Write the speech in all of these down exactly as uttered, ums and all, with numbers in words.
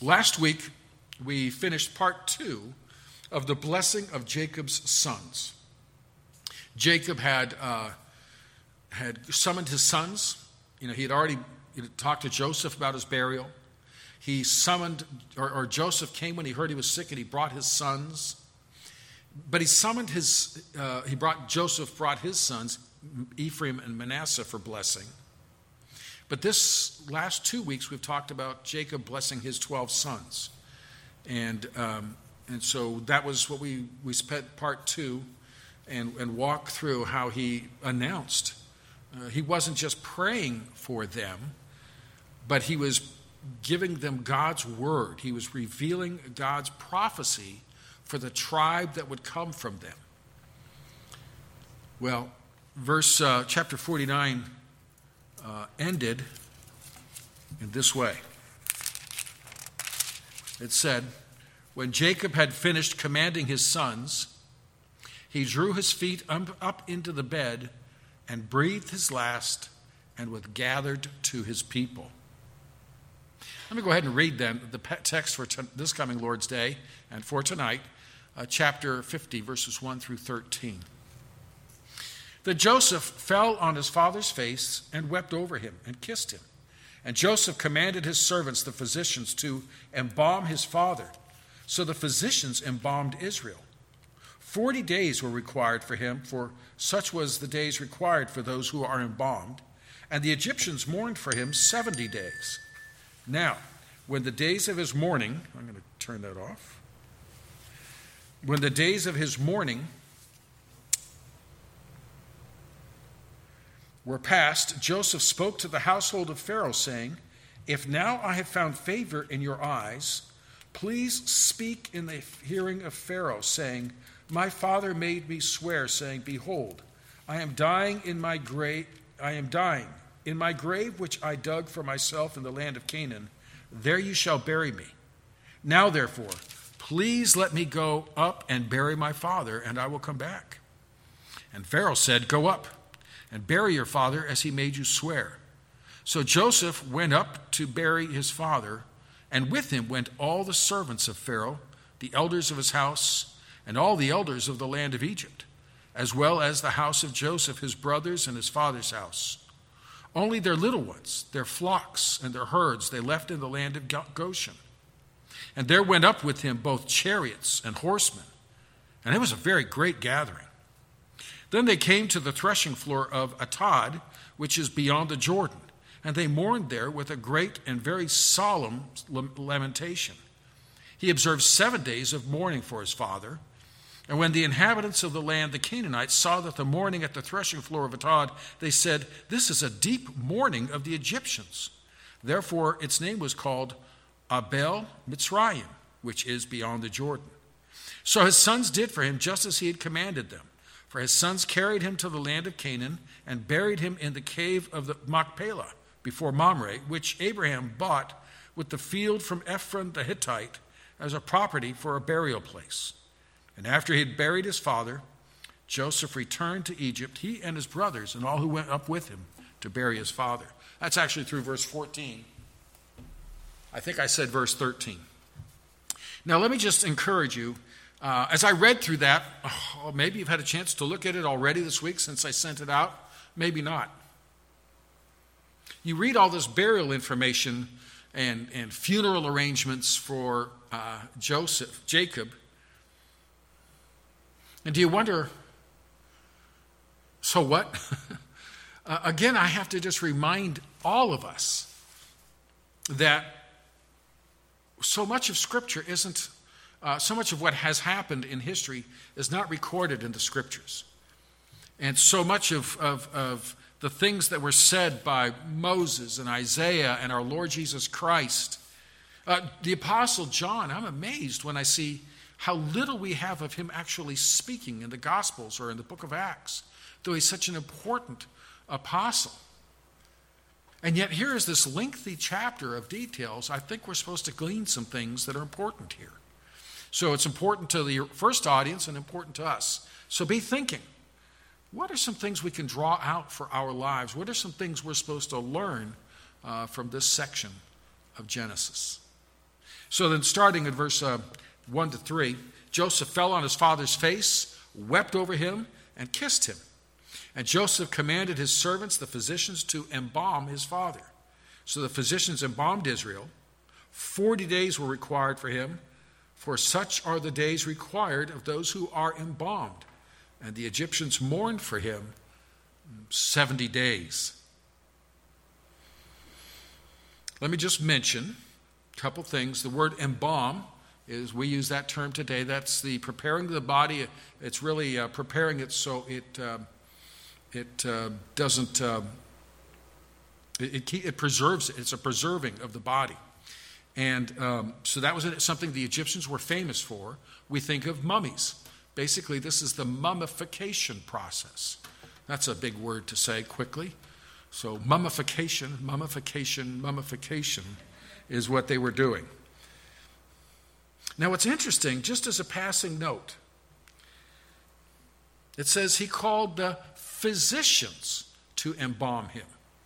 Last week, we finished part two of the blessing of Jacob's sons. Jacob had uh, had summoned his sons. You know, he had already talked to Joseph about his burial. He summoned, or, or Joseph came when he heard he was sick, and he brought his sons. But he summoned his, uh, he brought, Joseph brought his sons, Ephraim and Manasseh, for blessing. But this last two weeks, we've talked about Jacob blessing his twelve sons. And um, and so that was what we, we spent part two and, and walked through how he announced. Uh, he wasn't just praying for them, but he was giving them God's word. He was revealing God's prophecy for the tribe that would come from them. Well, verse uh, chapter forty-nine uh, ended in this way. It said, "When Jacob had finished commanding his sons, he drew his feet up into the bed and breathed his last and was gathered to his people." Let me go ahead and read then the text for t- this coming Lord's Day and for tonight. Uh, chapter fifty, verses one through thirteen. "Then Joseph fell on his father's face and wept over him and kissed him. And Joseph commanded his servants, the physicians, to embalm his father. So the physicians embalmed Israel. Forty days were required for him, for such was the days required for those who are embalmed. And the Egyptians mourned for him seventy days. Now, when the days of his mourning," I'm going to turn that off. When the days of his mourning were past, Joseph spoke to the household of Pharaoh, saying, "If now I have found favor in your eyes, please speak in the hearing of Pharaoh, saying, 'My father made me swear, saying, Behold, I am dying in my grave, I am dying. In my grave which I dug for myself in the land of Canaan, there you shall bury me. Now therefore, please let me go up and bury my father, and I will come back.' And Pharaoh said, 'Go up and bury your father as he made you swear.' So Joseph went up to bury his father, and with him went all the servants of Pharaoh, the elders of his house, and all the elders of the land of Egypt, as well as the house of Joseph, his brothers, and his father's house. Only their little ones, their flocks, and their herds they left in the land of Goshen. And there went up with him both chariots and horsemen, and it was a very great gathering. Then they came to the threshing floor of Atad, which is beyond the Jordan, and they mourned there with a great and very solemn lamentation. He observed seven days of mourning for his father. And when the inhabitants of the land, the Canaanites, saw that the mourning at the threshing floor of Atad, they said, 'This is a deep mourning of the Egyptians.' Therefore its name was called Abel Mitzrayim, which is beyond the Jordan. So his sons did for him just as he had commanded them. For his sons carried him to the land of Canaan and buried him in the cave of the Machpelah before Mamre, which Abraham bought with the field from Ephron the Hittite as a property for a burial place. And after he had buried his father, Joseph returned to Egypt, he and his brothers and all who went up with him to bury his father." That's actually through verse fourteen. I think I said verse thirteen. Now let me just encourage you, uh, as I read through that, oh, maybe you've had a chance to look at it already this week since I sent it out, maybe not. You read all this burial information and, and funeral arrangements for uh, Joseph, Jacob, and do you wonder, so what? uh, again, I have to just remind all of us that so much of Scripture isn't, uh, so much of what has happened in history is not recorded in the Scriptures. And so much of, of, of the things that were said by Moses and Isaiah and our Lord Jesus Christ. Uh, the Apostle John, I'm amazed when I see how little we have of him actually speaking in the Gospels or in the book of Acts, though he's such an important apostle. And yet here is this lengthy chapter of details. I think we're supposed to glean some things that are important here. So it's important to the first audience and important to us. So be thinking, what are some things we can draw out for our lives? What are some things we're supposed to learn uh, from this section of Genesis? So then starting at verse uh, one to three, Joseph fell on his father's face, wept over him, and kissed him. And Joseph commanded his servants, the physicians, to embalm his father. So the physicians embalmed Israel. Forty days were required for him, for such are the days required of those who are embalmed. And the Egyptians mourned for him seventy days. Let me just mention a couple things. The word embalm is, we use that term today. That's the preparing the body. It's really uh, preparing it so it uh, it uh, doesn't, uh, it, it, it preserves it. It's a preserving of the body. And um, so that was something the Egyptians were famous for. We think of mummies. Basically, this is the mummification process. That's a big word to say quickly. So mummification, mummification, mummification is what they were doing. Now, what's interesting, just as a passing note, it says he called the physicians to embalm him.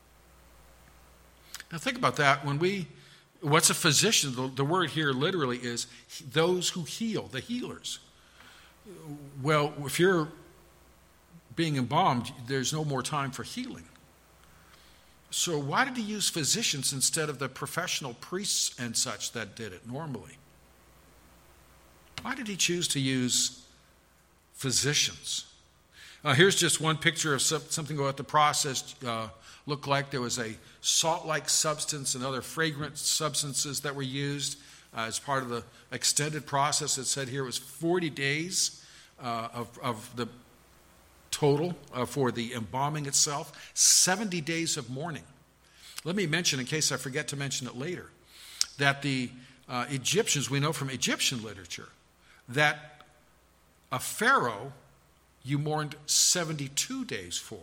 Now, think about that. When we, what's a physician? The, the word here literally is those who heal, the healers. Well, if you're being embalmed, there's no more time for healing. So why did he use physicians instead of the professional priests and such that did it normally? Why did he choose to use physicians? Uh, here's just one picture of some, something about the process. Uh, looked like there was a salt-like substance and other fragrant substances that were used uh, as part of the extended process. It said here it was forty days uh, of, of the total uh, for the embalming itself, seventy days of mourning. Let me mention, in case I forget to mention it later, that the uh, Egyptians, we know from Egyptian literature, that a pharaoh you mourned seventy-two days for.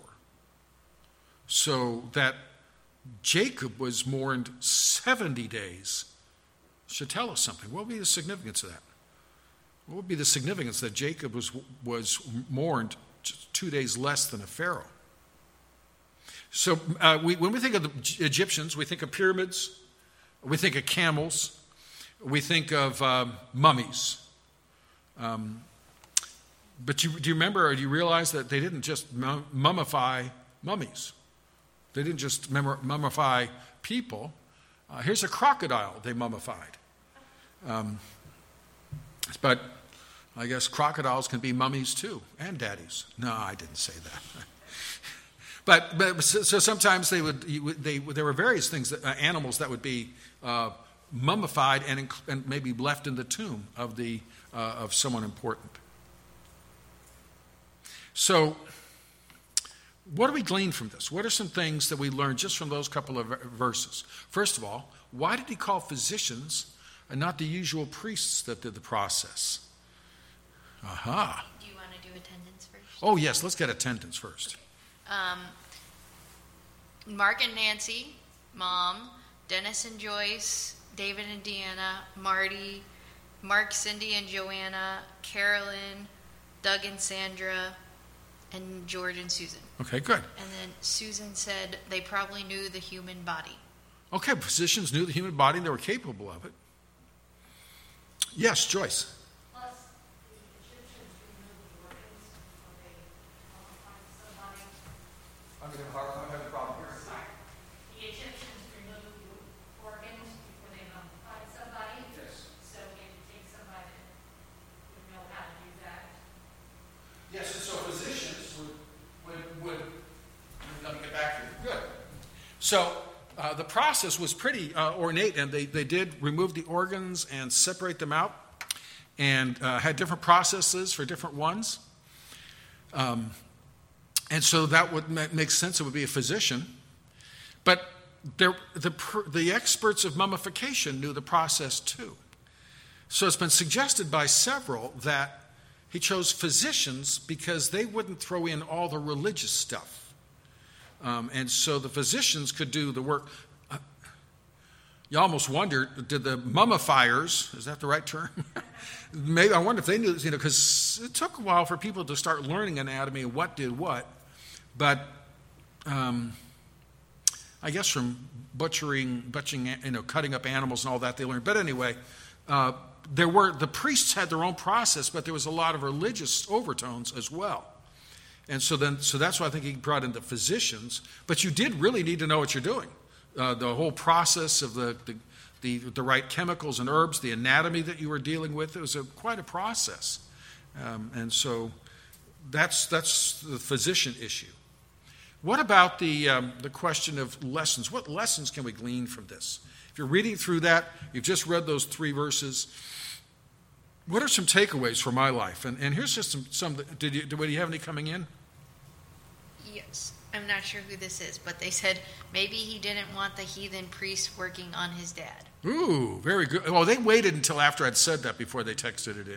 So that Jacob was mourned seventy days should tell us something. What would be the significance of that? What would be the significance that Jacob was, was mourned two days less than a pharaoh? So uh, we, when we think of the Egyptians, we think of pyramids, we think of camels, we think of um, mummies. Um, but you, do you remember or do you realize that they didn't just mummify mummies? They didn't just mummify people. Uh, here's a crocodile they mummified. Um, but I guess crocodiles can be mummies too, and daddies. No, I didn't say that. but but so, so sometimes they would they there were various things that uh, animals that would be uh, mummified and and maybe left in the tomb of the uh, of someone important. So, what do we glean from this? What are some things that we learned just from those couple of verses? First of all, why did he call physicians and not the usual priests that did the process? Aha. Do you want to do attendance first? Oh, yes, let's get attendance first. Um, Mark and Nancy, Mom, Dennis and Joyce, David and Deanna, Marty, Mark, Cindy and Joanna, Carolyn, Doug and Sandra, and George and Susan. Okay, good. And then Susan said they probably knew the human body. Okay, physicians knew the human body and they were capable of it. Yes, Joyce. Plus, the Egyptians removed the organs when they mummified somebody. I'm having a problem here. Sorry. The Egyptians removed the organs before they mummified somebody. Yes. So it would take somebody that would know how to do that. Yes, and so physicians would, would, would let me get back to you. Good. So uh, the process was pretty uh, ornate, and they, they did remove the organs and separate them out, and uh, had different processes for different ones. Um, and so that would make sense. It would be a physician. But there, the, the experts of mummification knew the process too. So it's been suggested by several that he chose physicians because they wouldn't throw in all the religious stuff. Um, and so the physicians could do the work. Uh, you almost wonder, did the mummifiers, is that the right term? Maybe I wonder if they knew, you know, because it took a while for people to start learning anatomy and what did what. But um, I guess from butchering, butchering, you know, cutting up animals and all that they learned. But anyway, uh, there were, the priests had their own process, but there was a lot of religious overtones as well. And so then, so that's why I think he brought in the physicians. But you did really need to know what you're doing. Uh, the whole process of the, the the the right chemicals and herbs, the anatomy that you were dealing with. It was a, quite a process. Um, and so that's that's the physician issue. What about the um, the question of lessons? What lessons can we glean from this? If you're reading through that, you've just read those three verses. What are some takeaways for my life? And, and here's just some, some did you, did you have any coming in? Yes. I'm not sure who this is, but they said maybe he didn't want the heathen priest working on his dad. Ooh, very good. Well, they waited until after I'd said that before they texted it in.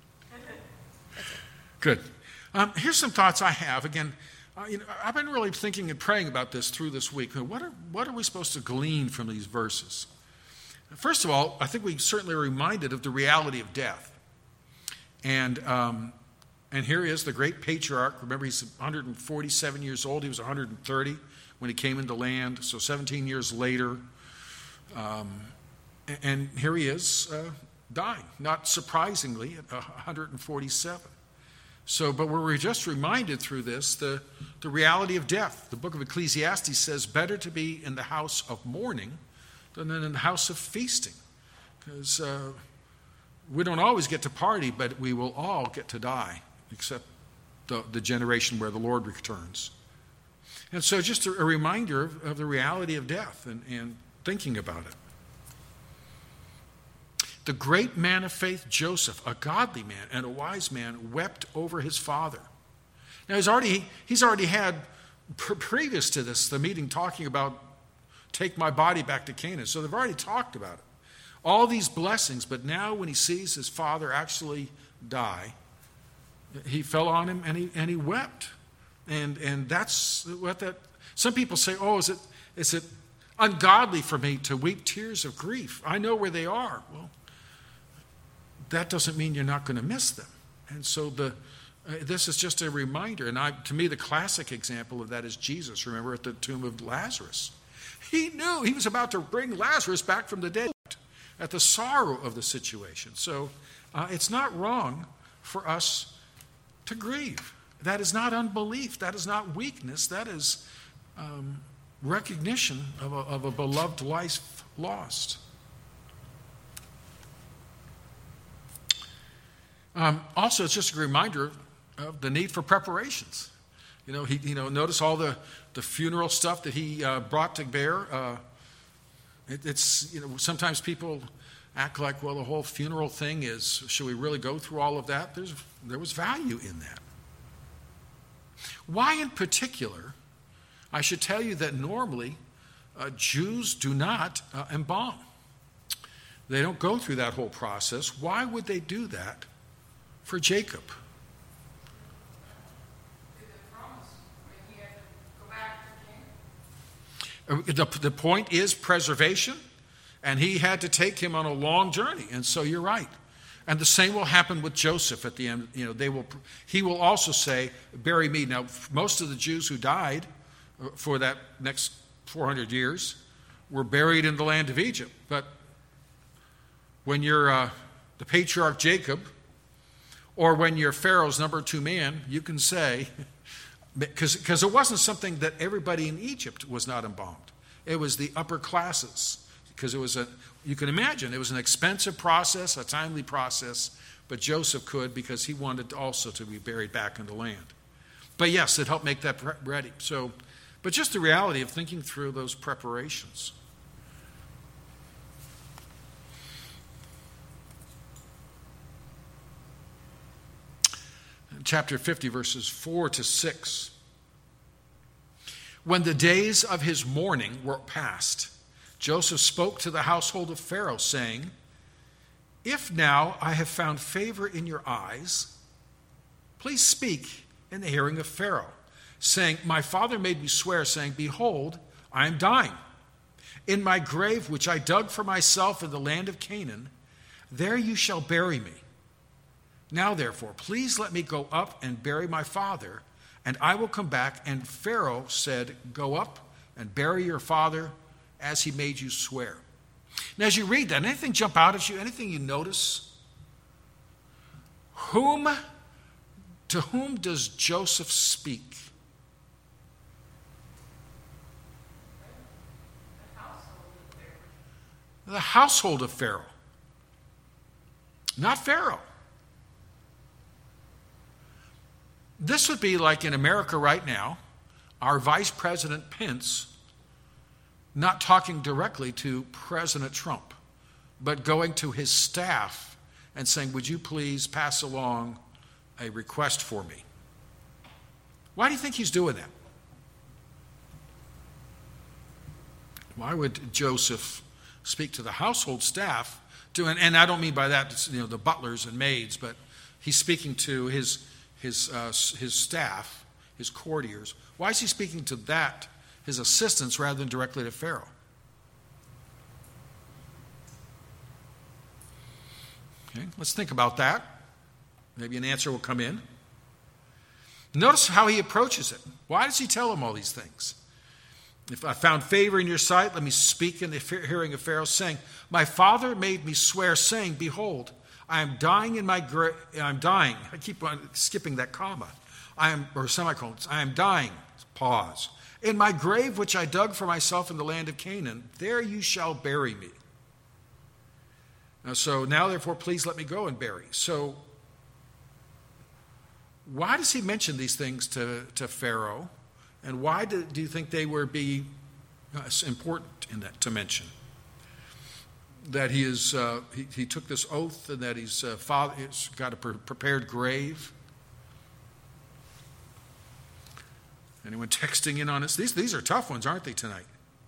Good. Um, here's some thoughts I have. Again, uh, you know, I've been really thinking and praying about this through this week. What are, what are we supposed to glean from these verses? First of all, I think we certainly are reminded of the reality of death. And um, and here he is, the great patriarch. Remember, he's one hundred forty-seven years old. He was one hundred thirty when he came into land. So seventeen years later. Um, and here he is uh, dying, not surprisingly, at one hundred forty-seven. So, but we're just reminded through this the, the reality of death. The book of Ecclesiastes says, better to be in the house of mourning than in the house of feasting. Because uh, we don't always get to party, but we will all get to die, except the, the generation where the Lord returns. And so just a, a reminder of, of the reality of death and, and thinking about it. The great man of faith, Joseph, a godly man and a wise man, wept over his father. Now, he's already, he's already had, pre- previous to this, the meeting talking about take my body back to Canaan. So they've already talked about it. All these blessings, but now when he sees his father actually die, he fell on him and he, and he wept. And, and that's what that, some people say, oh, is it, is it ungodly for me to weep tears of grief? I know where they are. Well, that doesn't mean you're not going to miss them. And so the uh, this is just a reminder. And I, to me, the classic example of that is Jesus. Remember at the tomb of Lazarus. He knew he was about to bring Lazarus back from the dead at the sorrow of the situation. So uh, it's not wrong for us to grieve. That is not unbelief. That is not weakness. That is um, recognition of a, of a beloved life lost. Um, also, it's just a reminder of the need for preparations. You know, he, you know, notice all the, the funeral stuff that he uh, brought to bear. Uh, it, it's, you know, sometimes people act like, well, the whole funeral thing is, should we really go through all of that? There's, there was value in that. Why in particular? I should tell you that normally uh, Jews do not uh, embalm. They don't go through that whole process. Why would they do that for Jacob? The, the point is preservation, and he had to take him on a long journey, and so you're right. And the same will happen with Joseph at the end. You know, they will. He will also say, "Bury me." Now, most of the Jews who died for that next four hundred years were buried in the land of Egypt. But when you're uh, the patriarch Jacob, or when you're Pharaoh's number two man, you can say, because because it wasn't something that everybody in Egypt was not embalmed. It was the upper classes, because it was a, you can imagine, it was an expensive process, a timely process, but Joseph could because he wanted also to be buried back in the land. But yes, it helped make that ready. So, but just the reality of thinking through those preparations. Chapter fifty, verses four to six. When the days of his mourning were past, Joseph spoke to the household of Pharaoh, saying, "If now I have found favor in your eyes, please speak in the hearing of Pharaoh, saying, my father made me swear, saying, behold, I am dying. In my grave, which I dug for myself in the land of Canaan, there you shall bury me. Now, therefore, please let me go up and bury my father, and I will come back." And Pharaoh said, "Go up and bury your father as he made you swear." Now, as you read that, anything jump out at you? Anything you notice? Whom, to whom does Joseph speak? The household of Pharaoh. Not Pharaoh. This would be like in America right now, our Vice President Pence not talking directly to President Trump, but going to his staff and saying, would you please pass along a request for me? Why do you think he's doing that? Why would Joseph speak to the household staff? To, and, and I don't mean by that, you know, the butlers and maids, but he's speaking to his his uh, his staff, his courtiers. Why is he speaking to that, his assistants, rather than directly to Pharaoh? Okay, let's think about that. Maybe an answer will come in. Notice how he approaches it. Why does he tell him all these things? If I found favor in your sight, let me speak in the hearing of Pharaoh, saying, my father made me swear, saying, behold, I am dying in my grave. I'm dying. I keep on skipping that comma. I am, or semicolons. I am dying. Pause. In my grave, which I dug for myself in the land of Canaan, there you shall bury me. Now, so now, therefore, please let me go and bury. So, why does he mention these things to, to Pharaoh? And why do, do you think they were be uh, important in that to mention? That he is uh, he, he took this oath, and that he's uh, father he's got a pre- prepared grave. Anyone texting in on us? These these are tough ones, aren't they, tonight?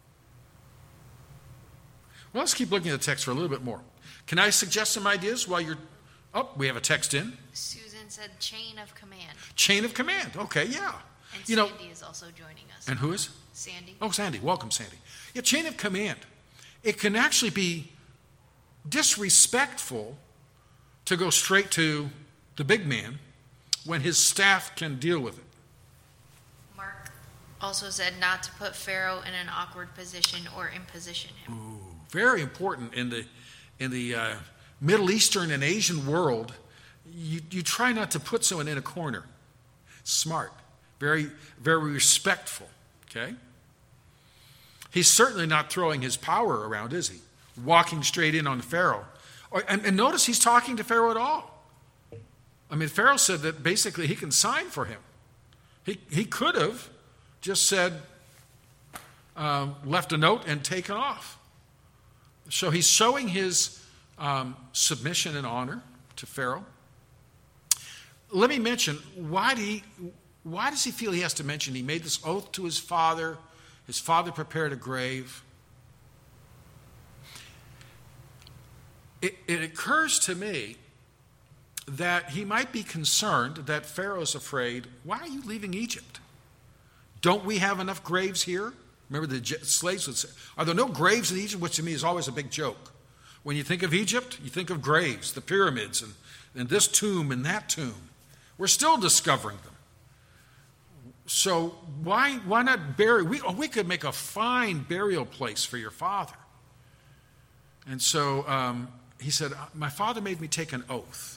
Well, let's keep looking at the text for a little bit more. Can I suggest some ideas while you're? Oh, we have a text in. Susan said chain of command. Chain of command. Okay, yeah. And you Sandy know, is also joining us. And who is? Sandy. Oh, Sandy. Welcome, Sandy. Yeah, chain of command. It can actually be disrespectful to go straight to the big man when his staff can deal with it. Mark also said not to put Pharaoh in an awkward position or imposition him. Ooh, very important in the in the uh, Middle Eastern and Asian world. You you try not to put someone in a corner. Smart. Very, very respectful, okay? He's certainly not throwing his power around, is he? Walking straight in on Pharaoh. And, and notice he's talking to Pharaoh at all. I mean, Pharaoh said that basically he can sign for him. He, he could have just said, uh, left a note and taken off. So he's showing his um, submission and honor to Pharaoh. Let me mention, why do he... Why does he feel he has to mention he made this oath to his father? His father prepared a grave. It, it occurs to me that he might be concerned that Pharaoh's afraid, why are you leaving Egypt? Don't we have enough graves here? Remember the slaves would say, are there no graves in Egypt? Which to me is always a big joke. When you think of Egypt, you think of graves, the pyramids, and, and this tomb and that tomb. We're still discovering them. So why why not bury? We, oh, we could make a fine burial place for your father. And so um, he said, my father made me take an oath.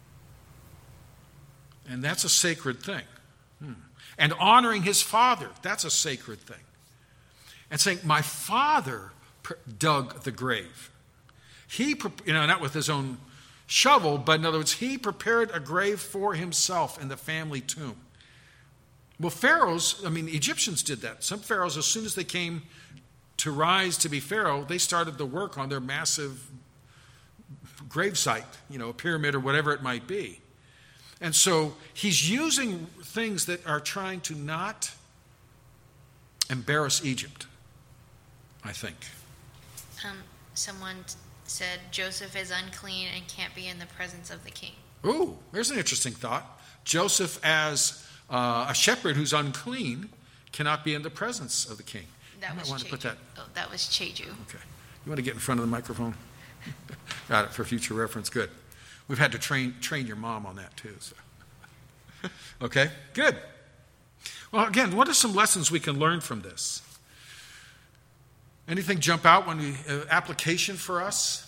And that's a sacred thing. Hmm. And honoring his father, that's a sacred thing. And saying, my father dug the grave. He, you know, not with his own shovel, but in other words, he prepared a grave for himself in the family tomb. Well, pharaohs, I mean, Egyptians did that. Some pharaohs, as soon as they came to rise to be pharaoh, they started the work on their massive gravesite, you know, a pyramid or whatever it might be. And so he's using things that are trying to not embarrass Egypt, I think. Um, someone t- said Joseph is unclean and can't be in the presence of the king. Ooh, there's an interesting thought. Joseph as Uh, a shepherd who's unclean cannot be in the presence of the king. That you was might want to put Cheju. that. Oh, that was Cheju. Okay. You want to get in front of the microphone? Got it, for future reference. Good. We've had to train train your mom on that too. So. Okay, good. Well, again, what are some lessons we can learn from this? Anything jump out when we, uh, application for us?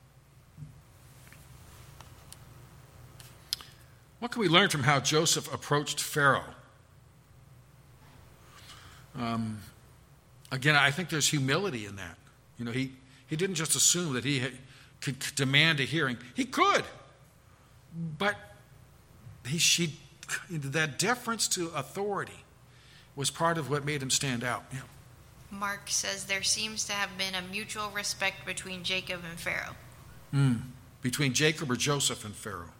What can we learn from how Joseph approached Pharaoh? Um, again, I think there's humility in that. You know, he, he didn't just assume that he had, could demand a hearing. He could, but he, she, that deference to authority was part of what made him stand out. Yeah. Mark says there seems to have been a mutual respect between Jacob and Pharaoh. Mm. Between Jacob or Joseph and Pharaoh.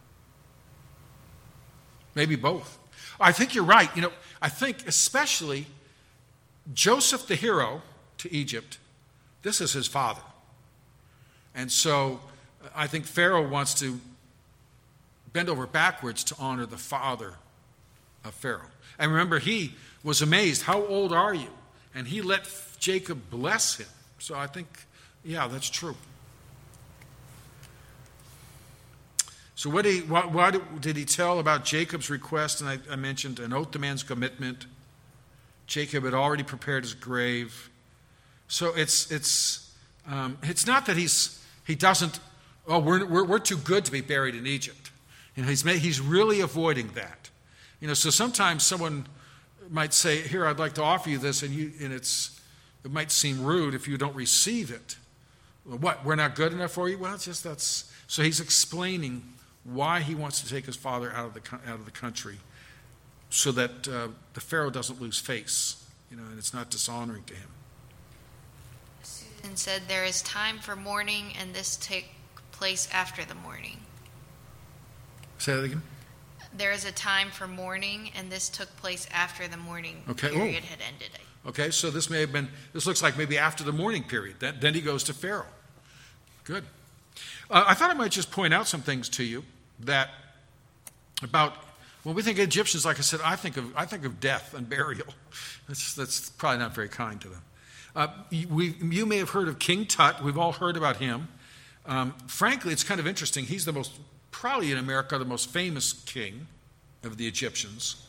Maybe both. I think you're right. You know, I think especially Joseph, the hero to Egypt, this is his father. And so I think Pharaoh wants to bend over backwards to honor the father of Pharaoh. And remember, he was amazed, how old are you? And he let Jacob bless him. So I think, yeah, that's true. So what, did he, what, what did he tell about Jacob's request? And I, I mentioned an oath to man's commitment. Jacob had already prepared his grave. So it's it's um, it's not that he's he doesn't. Oh, we're we're, we're too good to be buried in Egypt. You know, he's made, he's really avoiding that. You know, so sometimes someone might say, "Here, I'd like to offer you this," and you and it's it might seem rude if you don't receive it. Well, what? We're not good enough for you? Well, it's just that's. So he's explaining why he wants to take his father out of the out of the country, so that uh, the Pharaoh doesn't lose face, you know, and it's not dishonoring to him. Susan said there is time for mourning, and this take place after the mourning. Say that again. There is a time for mourning, and this took place after the mourning okay. period oh. had ended. Okay, so this may have been. This looks like maybe after the mourning period. Then, then he goes to Pharaoh. Good. Uh, I thought I might just point out some things to you that about. When we think of Egyptians, like I said, I think of I think of death and burial. That's, that's probably not very kind to them. Uh, we, you may have heard of King Tut. We've all heard about him. Um, frankly, it's kind of interesting. He's the most, probably in America, the most famous king of the Egyptians.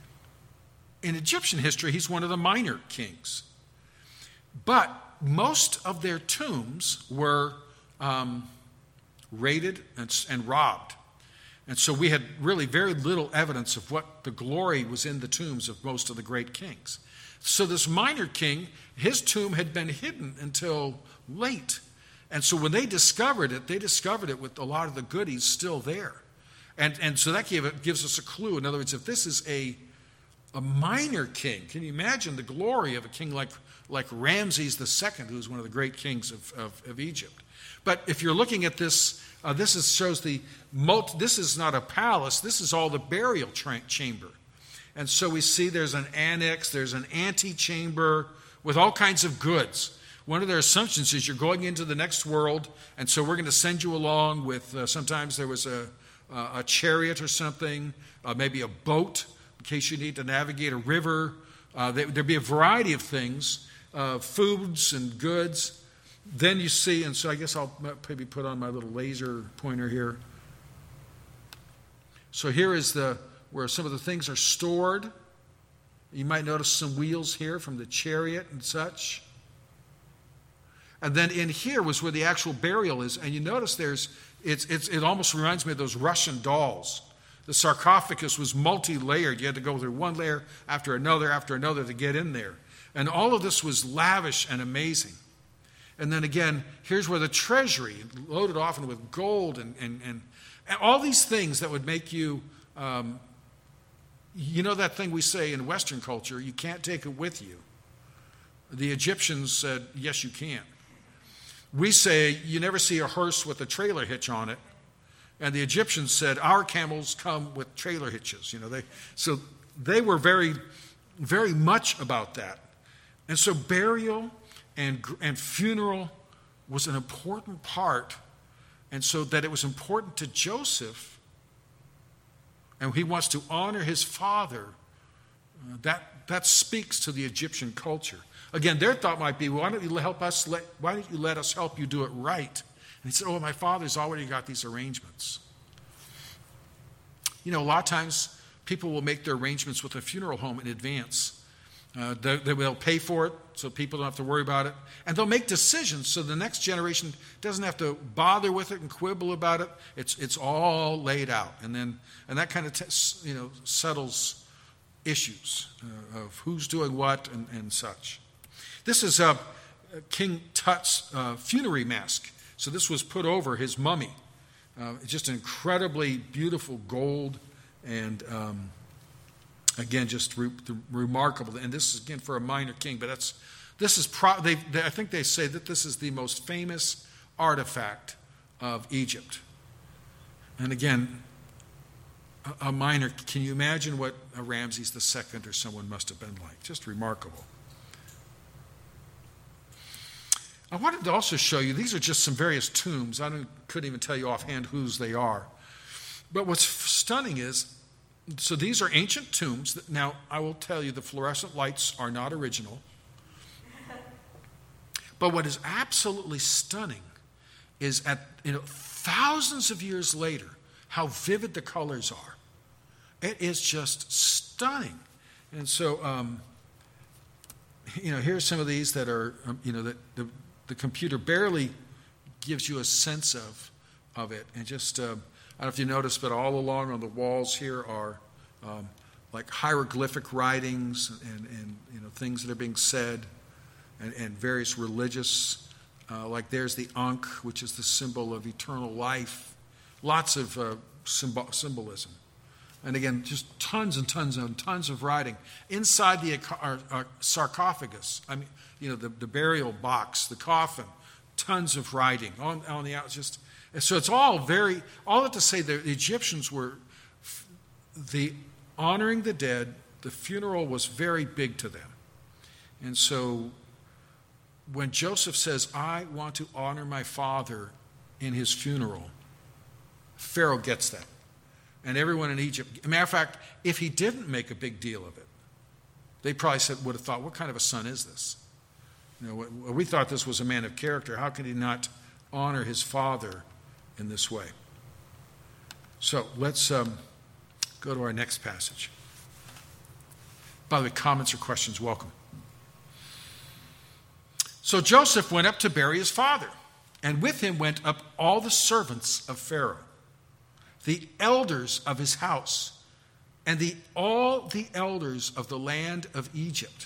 In Egyptian history, he's one of the minor kings. But most of their tombs were um, raided and, and robbed. And so we had really very little evidence of what the glory was in the tombs of most of the great kings. So this minor king, his tomb had been hidden until late. And so when they discovered it, they discovered it with a lot of the goodies still there. And, and so that gave it, gives us a clue. In other words, if this is a, a minor king, can you imagine the glory of a king like, like Ramses the Second, who was one of the great kings of, of, of Egypt? But if you're looking at this, uh, this is, shows the, multi, this is not a palace, this is all the burial tra- chamber. And so we see there's an annex, there's an antechamber with all kinds of goods. One of their assumptions is you're going into the next world, and so we're going to send you along with, uh, sometimes there was a, uh, a chariot or something, uh, maybe a boat in case you need to navigate a river. Uh, there, there'd be a variety of things, uh, foods and goods. Then you see, and so I guess I'll maybe put on my little laser pointer here. So here is the where some of the things are stored. You might notice some wheels here from the chariot and such. And then in here was where the actual burial is. And you notice there's, it's, it's, it almost reminds me of those Russian dolls. The sarcophagus was multi-layered. You had to go through one layer after another after another to get in there. And all of this was lavish and amazing. And then again, here's where the treasury, loaded often with gold and, and, and, and all these things that would make you, um, you know that thing we say in Western culture, you can't take it with you. The Egyptians said, yes, you can. We say, you never see a hearse with a trailer hitch on it. And the Egyptians said, our camels come with trailer hitches. You know, they, so they were very, very much about that. And so burial and, and funeral was an important part. And so that it was important to Joseph, and he wants to honor his father, uh, that, that speaks to the Egyptian culture. Again, their thought might be, why don't you help us, let, why don't you let us help you do it right? And he said, oh, my father's already got these arrangements. You know, a lot of times people will make their arrangements with a funeral home in advance. Uh, they, they'll pay for it so people don't have to worry about it. And they'll make decisions so the next generation doesn't have to bother with it and quibble about it. It's, it's all laid out. And then and that kind of t- you know settles issues uh, of who's doing what and, and such. This is uh, King Tut's uh, funerary mask. So this was put over his mummy. Uh, just incredibly beautiful gold and... Um, Again, just re- remarkable, and this is again for a minor king. But that's this is pro- they, they, I think they say that this is the most famous artifact of Egypt. And again, a, a minor. Can you imagine what a Ramses the Second or someone must have been like? Just remarkable. I wanted to also show you. These are just some various tombs. I don't, couldn't even tell you offhand whose they are. But what's stunning is. So these are ancient tombs. That, now, I will tell you, the fluorescent lights are not original. But what is absolutely stunning is at you know thousands of years later, how vivid the colors are. It is just stunning. And so, um, you know, here's some of these that are, um, you know, that the, the computer barely gives you a sense of, of it. And just... Uh, I don't know if you noticed, but all along on the walls here are um, like hieroglyphic writings and, and you know things that are being said, and, and various religious. Uh, like there's the Ankh, which is the symbol of eternal life. Lots of uh, symbol, symbolism, and again, just tons and tons and tons of writing inside the uh, uh, sarcophagus. I mean, you know, the, the burial box, the coffin. Tons of writing on on the out just. So it's all very, all that to say the Egyptians were, the honoring the dead, the funeral was very big to them. And so when Joseph says, I want to honor my father in his funeral, Pharaoh gets that. And everyone in Egypt, as a matter of fact, if he didn't make a big deal of it, they probably said, would have thought, what kind of a son is this? You know, we thought this was a man of character. How could he not honor his father in this way? So let's um, go to our next passage. By the way, comments or questions, welcome. So Joseph went up to bury his father, and with him went up all the servants of Pharaoh, the elders of his house, and the, all the elders of the land of Egypt.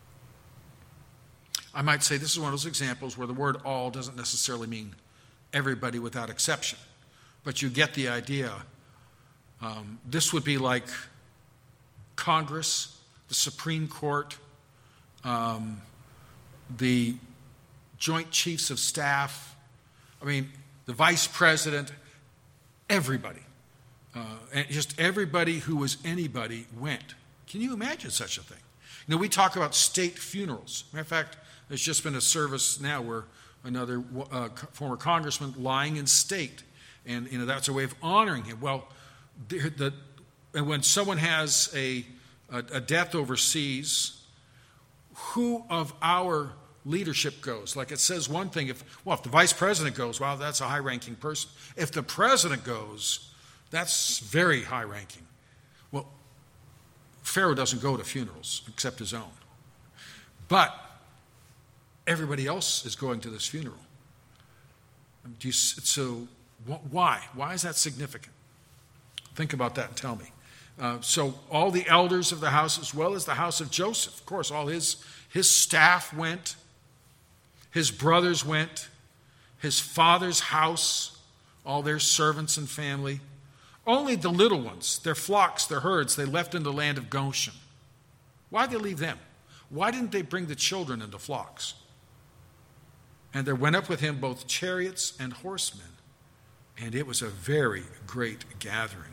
I might say this is one of those examples where the word all doesn't necessarily mean everybody without exception. But you get the idea. Um, this would be like Congress, the Supreme Court, um, the Joint Chiefs of Staff, I mean, the Vice President, everybody. Uh, and just everybody who was anybody went. Can you imagine such a thing? You know, we talk about state funerals. Matter of fact, there's just been a service now where another uh, former congressman lying in state, and you know that's a way of honoring him. Well, the, the and when someone has a, a a death overseas, who of our leadership goes? Like it says one thing, if well, if the vice president goes, well, that's a high-ranking person. If the president goes, that's very high-ranking. Well, Pharaoh doesn't go to funerals except his own, but everybody else is going to this funeral. Do you, so why? Why is that significant? Think about that and tell me. Uh, so all the elders of the house, as well as the house of Joseph, of course, all his, his staff went, his brothers went, his father's house, all their servants and family. Only the little ones, their flocks, their herds, they left in the land of Goshen. Why did they leave them? Why didn't they bring the children and the flocks? And there went up with him both chariots and horsemen, and it was a very great gathering.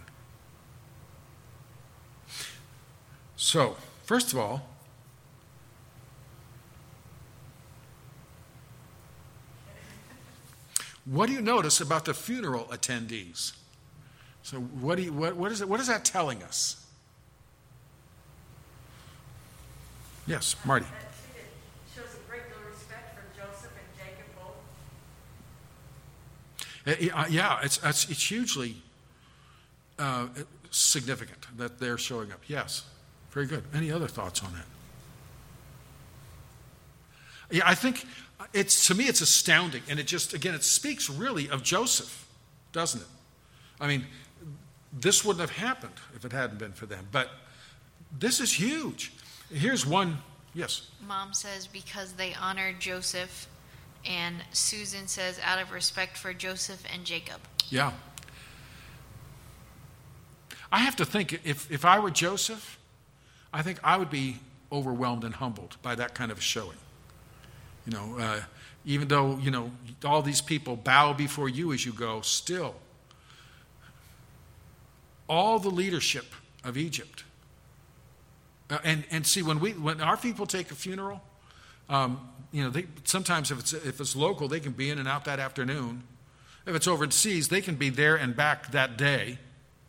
So, first of all, what do you notice about the funeral attendees? So, what do you, what, what is it? What is that telling us? Yes, Marty. Shows a great deal of respect for Joseph and Jacob both. Uh, Yeah, it's, it's, it's hugely uh, significant that they're showing up. Yes, very good. Any other thoughts on that? Yeah, I think it's, to me, it's astounding. And it just, again, it speaks really of Joseph, doesn't it? I mean, this wouldn't have happened if it hadn't been for them. But this is huge. Here's one, yes? Mom says because they honored Joseph, and Susan says out of respect for Joseph and Jacob. Yeah. I have to think, if, if I were Joseph, I think I would be overwhelmed and humbled by that kind of a showing. You know, uh, even though, you know, all these people bow before you as you go, still, all the leadership of Egypt. Uh, and, and see, when we when our people take a funeral, um, you know, they, sometimes if it's, if it's local, they can be in and out that afternoon. If it's overseas, they can be there and back that day.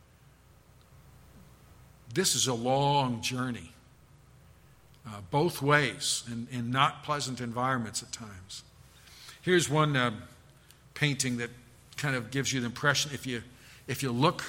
This is a long journey, uh, both ways, and in, in not pleasant environments at times. Here's one uh, painting that kind of gives you the impression, if you if you look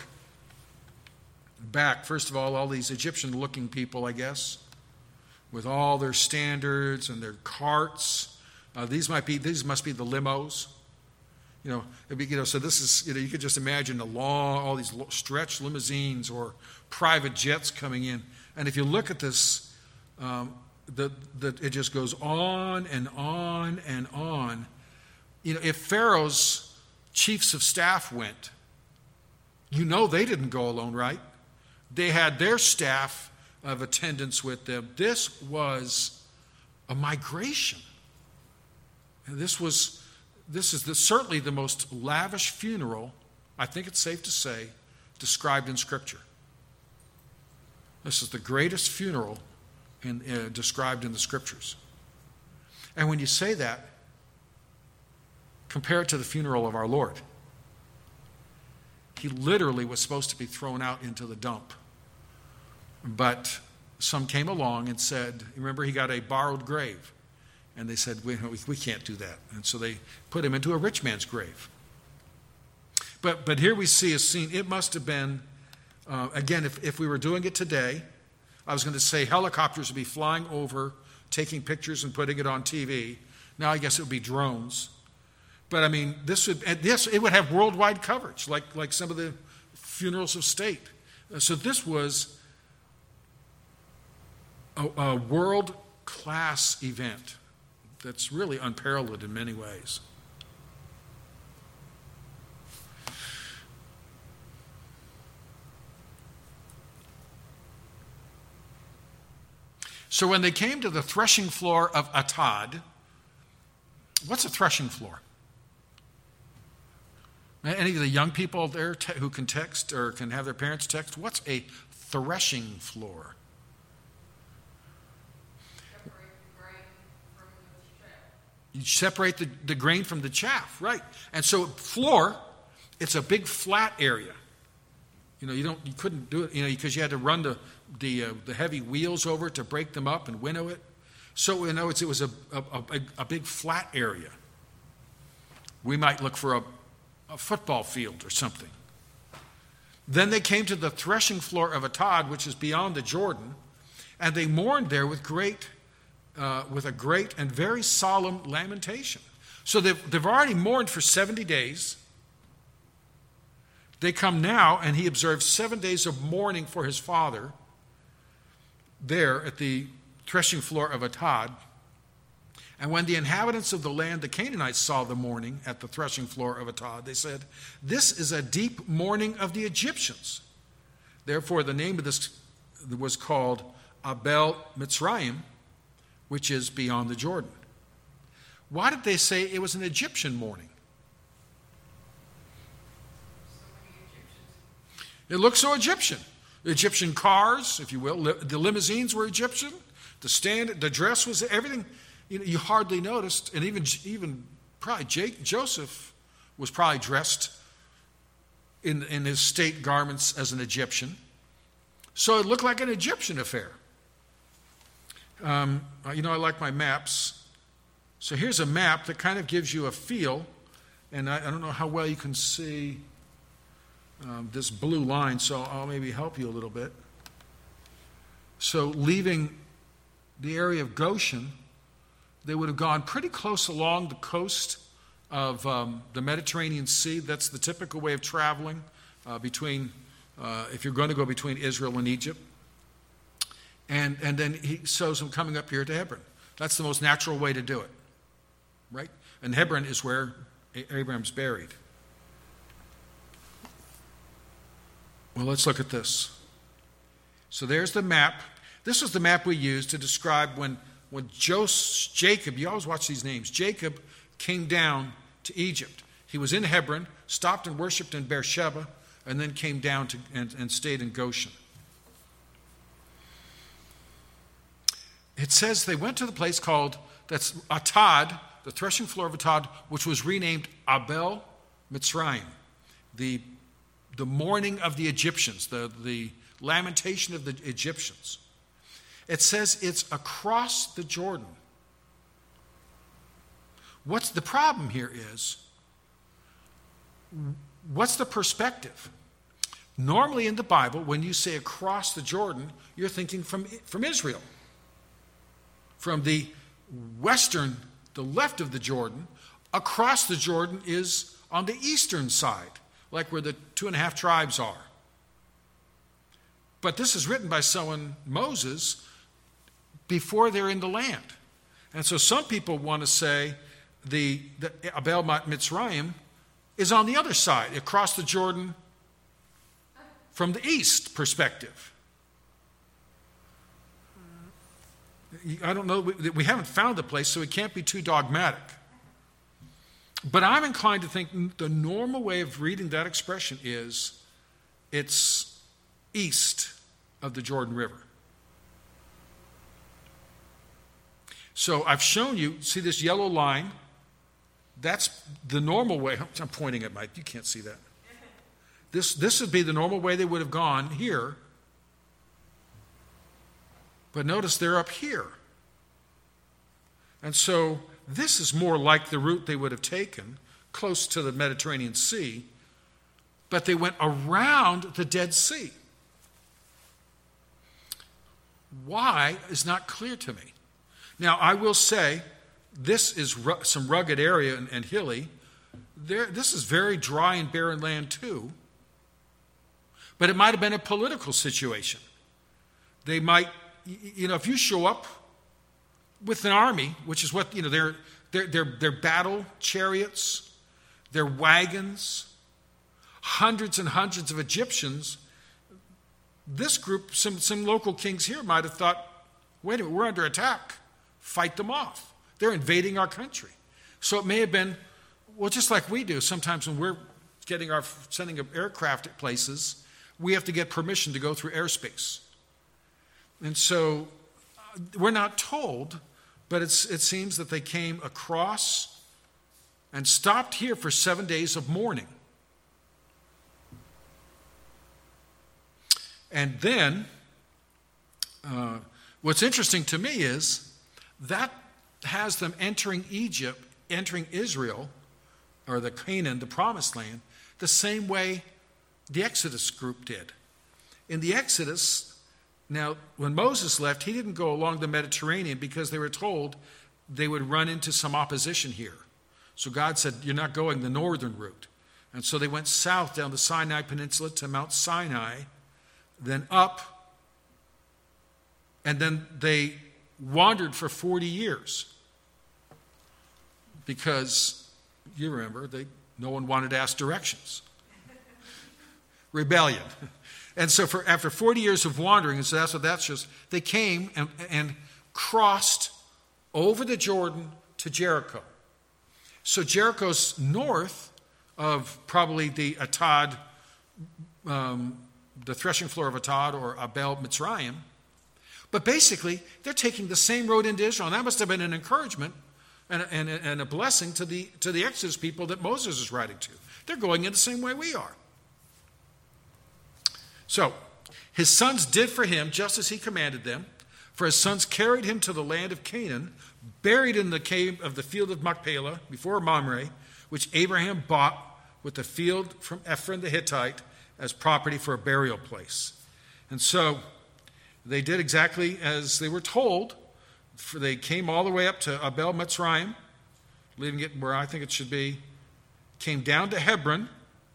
back, first of all, all these Egyptian-looking people, I guess, with all their standards and their carts. Uh, these might be these must be the limos. You know, it'd be, you know, so this is, you know, you could just imagine the long, all these stretched limousines or private jets coming in. And if you look at this, um, the, the, it just goes on and on and on. You know, if Pharaoh's chiefs of staff went, you know they didn't go alone, right? They had their staff of attendants with them. This was a migration. And this was... This is the, certainly the most lavish funeral, I think it's safe to say, described in Scripture. This is the greatest funeral in, uh, described in the Scriptures. And when you say that, compare it to the funeral of our Lord. He literally was supposed to be thrown out into the dump. But some came along and said, remember, he got a borrowed grave. And they said, we, we can't do that. And so they put him into a rich man's grave. But but here we see a scene. It must have been, uh, again, if, if we were doing it today, I was going to say helicopters would be flying over, taking pictures and putting it on T V. Now I guess it would be drones. But I mean, this would, and yes, it would have worldwide coverage, like, like some of the funerals of state. So this was a, a world-class event that's really unparalleled in many ways. So when they came to the threshing floor of Atad, what's a threshing floor? Any of the young people there te- who can text or can have their parents text, what's a threshing floor? You separate the, the grain from the chaff, right? And so floor, it's a big flat area. You know, you don't, you couldn't do it, you know, because you had to run the the, uh, the heavy wheels over to break them up and winnow it. So in other words, it was a a, a, a big flat area. We might look for a, a football field or something. Then they came to the threshing floor of Atad, which is beyond the Jordan, and they mourned there with great. Uh, with a great and very solemn lamentation. So they've, they've already mourned for seventy days. They come now, and he observes seven days of mourning for his father there at the threshing floor of Atad. And when the inhabitants of the land, the Canaanites, saw the mourning at the threshing floor of Atad, they said, "This is a deep mourning of the Egyptians." Therefore, the name of this was called Abel Mitzrayim, which is beyond the Jordan. Why did they say it was an Egyptian mourning? It looks so Egyptian. The Egyptian cars, if you will, li- the limousines were Egyptian. The stand, the dress was everything. You know, you hardly noticed, and even even probably Jake, Joseph was probably dressed in in his state garments as an Egyptian. So it looked like an Egyptian affair. Um, you know, I like my maps. So here's a map that kind of gives you a feel, and I, I don't know how well you can see um, this blue line, so I'll maybe help you a little bit. So leaving the area of Goshen, they would have gone pretty close along the coast of um, the Mediterranean Sea. That's the typical way of traveling uh, between, uh, if you're going to go between Israel and Egypt. And, and then he shows them coming up here to Hebron. That's the most natural way to do it, right? And Hebron is where Abraham's buried. Well, let's look at this. So there's the map. This was the map we used to describe when, when Joseph, Jacob, you always watch these names, Jacob came down to Egypt. He was in Hebron, stopped and worshipped in Beersheba, and then came down to, and, and stayed in Goshen. It says they went to the place called, that's Atad, the threshing floor of Atad, which was renamed Abel Mitzrayim, the, the mourning of the Egyptians, the, the lamentation of the Egyptians. It says it's across the Jordan. What's the problem here is, what's the perspective? Normally in the Bible, when you say across the Jordan, you're thinking from, from Israel. From the western, the left of the Jordan, across the Jordan is on the eastern side, like where the two and a half tribes are. But this is written by someone, Moses, before they're in the land. And so some people want to say the, the Abel Mitzrayim is on the other side, across the Jordan from the east perspective. I don't know, we, we haven't found a place, so it can't be too dogmatic. But I'm inclined to think the normal way of reading that expression is it's east of the Jordan River. So I've shown you, see this yellow line? That's the normal way. I'm pointing at Mike, you can't see that. This, this would be the normal way they would have gone here. But notice they're up here. And so this is more like the route they would have taken, close to the Mediterranean Sea, but they went around the Dead Sea. Why is not clear to me. Now, I will say, this is ru- some rugged area and, and hilly. There, this is very dry and barren land too. But it might have been a political situation. They might, you know, if you show up with an army, which is what, you know, their their their their battle chariots, their wagons, hundreds and hundreds of Egyptians, this group, some, some local kings here might have thought, wait a minute, we're under attack. Fight them off. They're invading our country. So it may have been, well, just like we do sometimes when we're getting our sending of aircraft at places, we have to get permission to go through airspace. And so uh, we're not told, but it's, it seems that they came across and stopped here for seven days of mourning. And then, uh, what's interesting to me is that has them entering Egypt, entering Israel, or the Canaan, the promised land, the same way the Exodus group did. In the Exodus, now, when Moses left, he didn't go along the Mediterranean because they were told they would run into some opposition here. So God said, you're not going the northern route. And so they went south down the Sinai Peninsula to Mount Sinai, then up, and then they wandered for forty years because, you remember, they, no one wanted to ask directions. Rebellion. And so for, after forty years of wandering, and so that's what that's just, they came and, and crossed over the Jordan to Jericho. So Jericho's north of probably the Atad, um, the threshing floor of Atad or Abel Mitzrayim. But basically, they're taking the same road into Israel. And that must have been an encouragement and a, and a, and a blessing to the, to the Exodus people that Moses is writing to. They're going in the same way we are. So, his sons did for him just as he commanded them. For his sons carried him to the land of Canaan, buried in the cave of the field of Machpelah before Mamre, which Abraham bought with the field from Ephron the Hittite as property for a burial place. And so, they did exactly as they were told. for they came all the way up to Abel Mitzrayim, leaving it where I think it should be, came down to Hebron.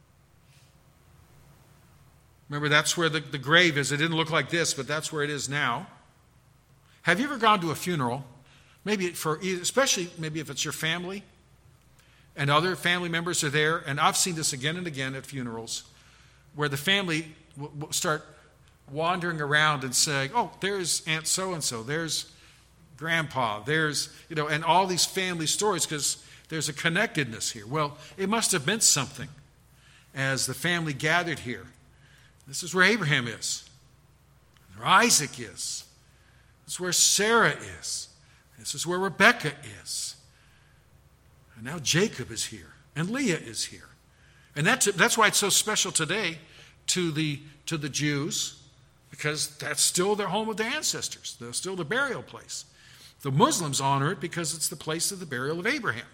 Remember, that's where the, the grave is. It didn't look like this, but that's where it is now. Have you ever gone to a funeral? Maybe for, especially maybe if it's your family and other family members are there. And I've seen this again and again at funerals where the family will, will start wandering around and saying, oh, there's Aunt so-and-so, there's Grandpa, there's, you know, and all these family stories because there's a connectedness here. Well, it must have meant something as the family gathered here. This is where Abraham is, where Isaac is. This is where Sarah is. This is where Rebekah is. And now Jacob is here, and Leah is here. And that's, that's why it's so special today to the, to the Jews, because that's still their home of their ancestors. They're still the burial place. The Muslims honor it because it's the place of the burial of Abraham.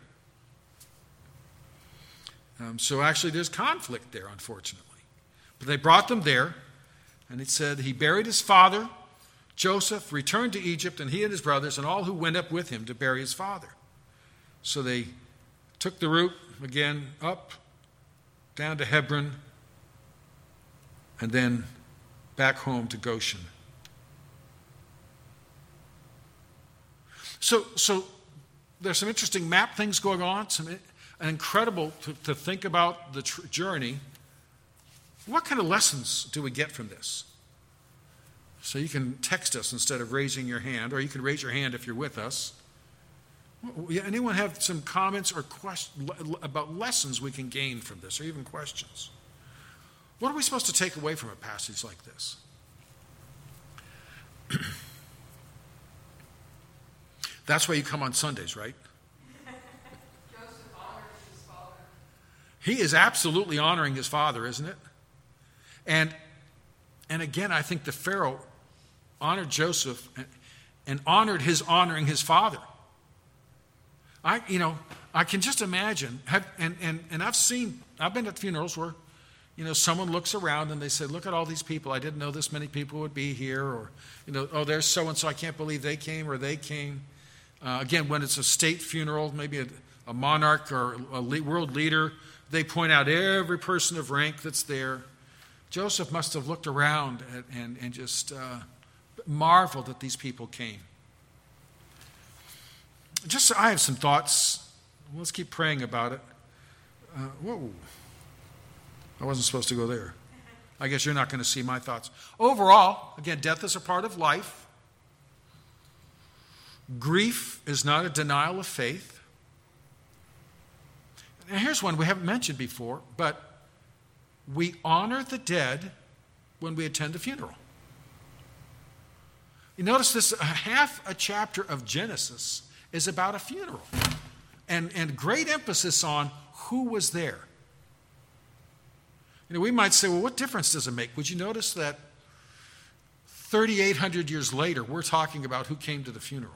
Um, so actually there's conflict there, unfortunately. But they brought them there, and it said he buried his father, Joseph, returned to Egypt, and he and his brothers and all who went up with him to bury his father. So they took the route again up, down to Hebron, and then back home to Goshen. So, so there's some interesting map things going on, some and incredible to, to think about the tr- journey. What kind of lessons do we get from this? So you can text us instead of raising your hand, or you can raise your hand if you're with us. Anyone have some comments or questions about lessons we can gain from this, or even questions? What are we supposed to take away from a passage like this? That's why you come on Sundays, right? Joseph honored his father. He is absolutely honoring his father, isn't it? And and again, I think the Pharaoh honored Joseph and, and honored his honoring his father. I, you know, I can just imagine, have, and, and, and I've seen, I've been at funerals where, you know, someone looks around and they say, look at all these people. I didn't know this many people would be here. Or, you know, oh, there's so-and-so. I can't believe they came or they came. Uh, again, when it's a state funeral, maybe a, a monarch or a le- world leader, they point out every person of rank that's there. Joseph must have looked around and, and, and just uh, marveled that these people came. Just, I have some thoughts. Let's keep praying about it. Uh, whoa. I wasn't supposed to go there. I guess you're not going to see my thoughts. Overall, again, death is a part of life. Grief is not a denial of faith. And here's one we haven't mentioned before, but we honor the dead when we attend a funeral. You notice this, half a chapter of Genesis is about a funeral. And, and great emphasis on who was there. You know, we might say, well, what difference does it make? Would you notice that thirty-eight hundred years later, we're talking about who came to the funeral?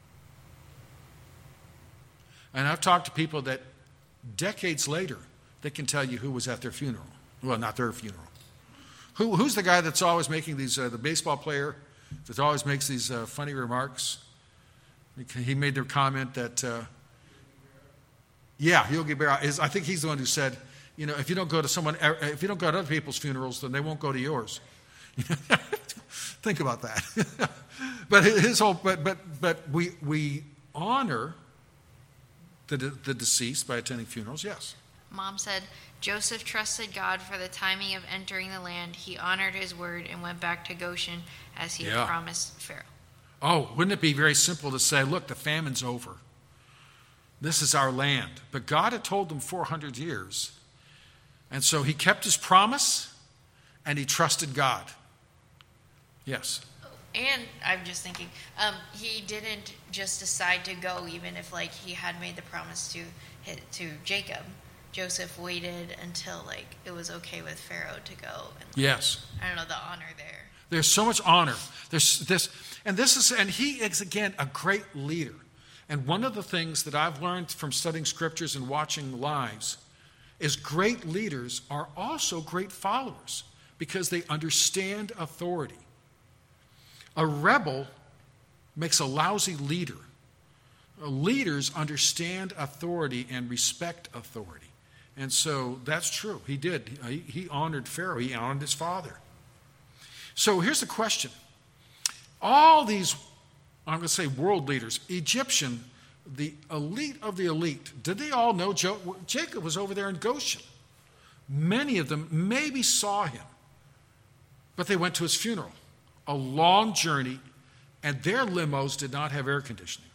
And I've talked to people that decades later, they can tell you who was at their funeral. Well, not their funeral. Who, who's the guy that's always making these, uh, the baseball player that always makes these uh, funny remarks? He made the comment that, uh, yeah, Yogi Berra is. I think he's the one who said, you know, if you don't go to someone, if you don't go to other people's funerals, then they won't go to yours. Think about that. But his whole, but but but we we honor the the deceased by attending funerals. Yes. Mom said, Joseph trusted God for the timing of entering the land. He honored his word and went back to Goshen as he Yeah. had promised Pharaoh. Oh, wouldn't it be very simple to say, look, the famine's over. This is our land. But God had told them four hundred years. And so he kept his promise and he trusted God. Yes. And I'm just thinking, um, he didn't just decide to go, even if like he had made the promise to hit, to Jacob. Joseph waited until like it was okay with Pharaoh to go. And, Yes. I don't know, the honor there. There's so much honor. There's this, and this is, and he is again a great leader. And one of the things that I've learned from studying scriptures and watching lives is great leaders are also great followers because they understand authority. A rebel makes a lousy leader. Leaders understand authority and respect authority. And so that's true. He did. He, he honored Pharaoh. He honored his father. So here's the question. All these, I'm going to say world leaders, Egyptian, the elite of the elite, did they all know jo- Jacob was over there in Goshen? Many of them maybe saw him, but they went to his funeral. A long journey, and their limos did not have air conditioning.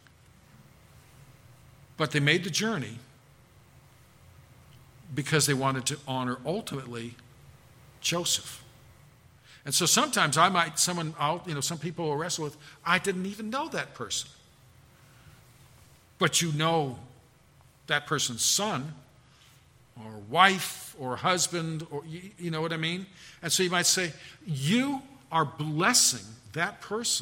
But they made the journey because they wanted to honor ultimately Joseph. And so sometimes I might, someone, I'll, you know, some people will wrestle with, I didn't even know that person. But you know that person's son or wife or husband, or you, you know what I mean? And so you might say, you are blessing that person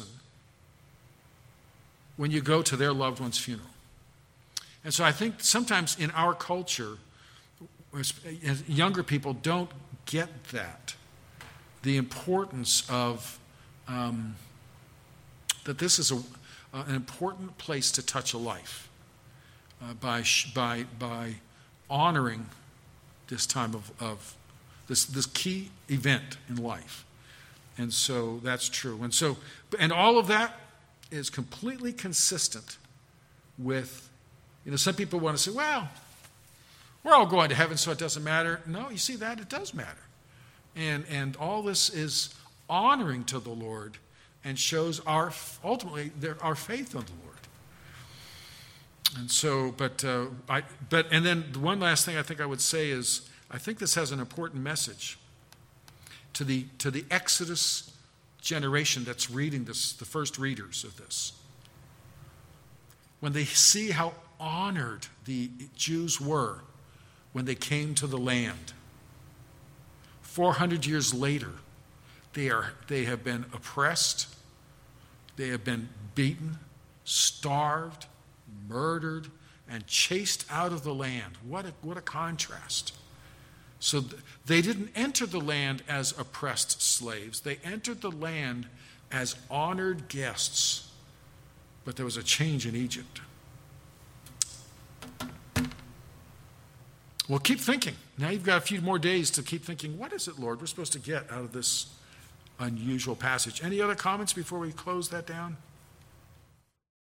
when you go to their loved one's funeral. And so I think sometimes in our culture, younger people don't get that. The importance of um, that this is a, uh, an important place to touch a life uh, by by by honoring this time of, of this this key event in life, and so that's true. And so and all of that is completely consistent with, you know, some people want to say, well, we're all going to heaven, so it doesn't matter. No, you see that it does matter. And and all this is honoring to the Lord and shows our, ultimately, our faith in the Lord. And so, but, uh, I, but, and then the one last thing I think I would say is, I think this has an important message to the, to the Exodus generation that's reading this, the first readers of this. When they see how honored the Jews were when they came to the land, four hundred years later, they are they have been oppressed, they have been beaten, starved, murdered, and chased out of the land. What a, what a contrast. So th- they didn't enter the land as oppressed slaves. They entered the land as honored guests. But there was a change in Egypt. Well, keep thinking. Now you've got a few more days to keep thinking, what is it, Lord, we're supposed to get out of this unusual passage? Any other comments before we close that down?